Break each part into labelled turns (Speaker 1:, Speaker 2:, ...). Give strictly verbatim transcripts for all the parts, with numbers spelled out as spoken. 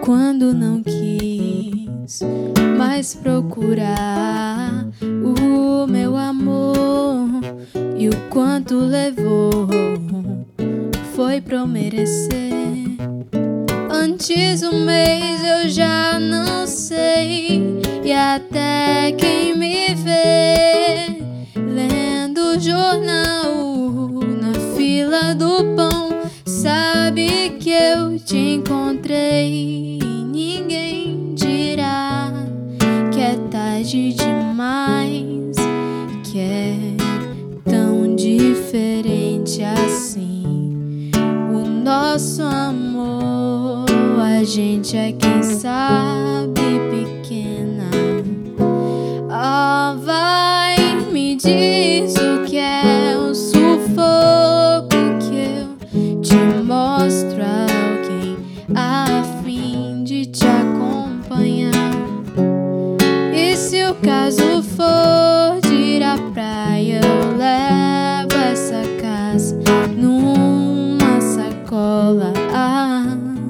Speaker 1: quando não quis mais procurar o meu amor, e o quanto levou foi pra eu merecer. Antes um mês eu já não sei, e até quem me vê lendo jornal na fila do pão sabe que eu te encontrei. Ninguém dirá que é tarde demais, que é tão diferente assim o nosso amor. A gente é quem sabe pequena. Ah, vai, me diz o que é o sufoco, que eu te mostro alguém a fim de te acompanhar. E se o caso for de ir à praia, eu levo essa casa numa sacola. Ah,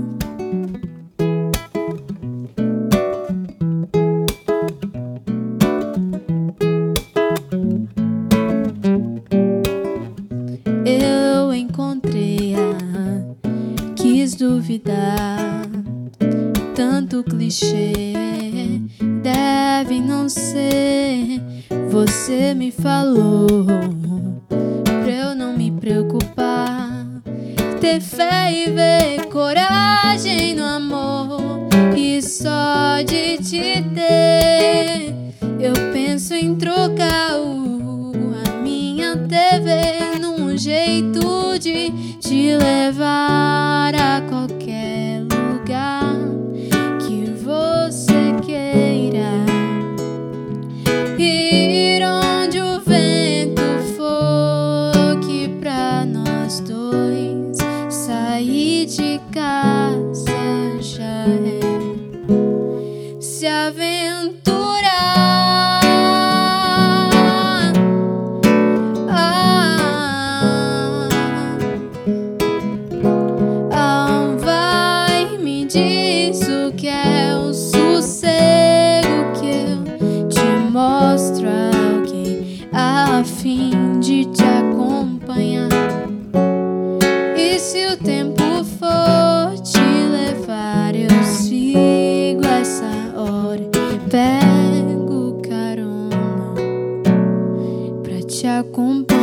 Speaker 1: eu encontrei a quis duvidar, tanto clichê deve não ser. Você me falou pra eu não me preocupar, ter fé e ver coragem no amor, e só de te ter eu penso em trocar o, a minha T V num jeito de te levar a qualquer lugar que você queira, ir onde o vento for, que pra nós dois sair de casa já é se aventurar. Diz o que é o sossego, que eu te mostro alguém a fim de te acompanhar. E se o tempo for te levar, eu sigo essa hora, pego carona pra te acompanhar.